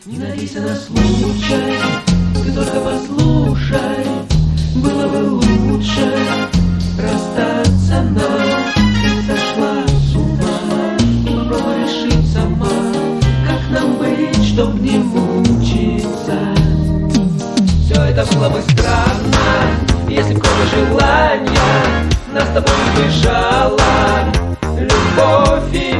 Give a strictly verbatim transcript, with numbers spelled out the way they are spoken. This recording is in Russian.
Не надейся на случай, ты только послушай. Было бы лучше расстаться нам. Ты сошла с ума, попробуй решить сама. Как нам быть, чтоб не мучиться? Все это было бы странно, если б кроме желания нас с тобой не сбежала любовь.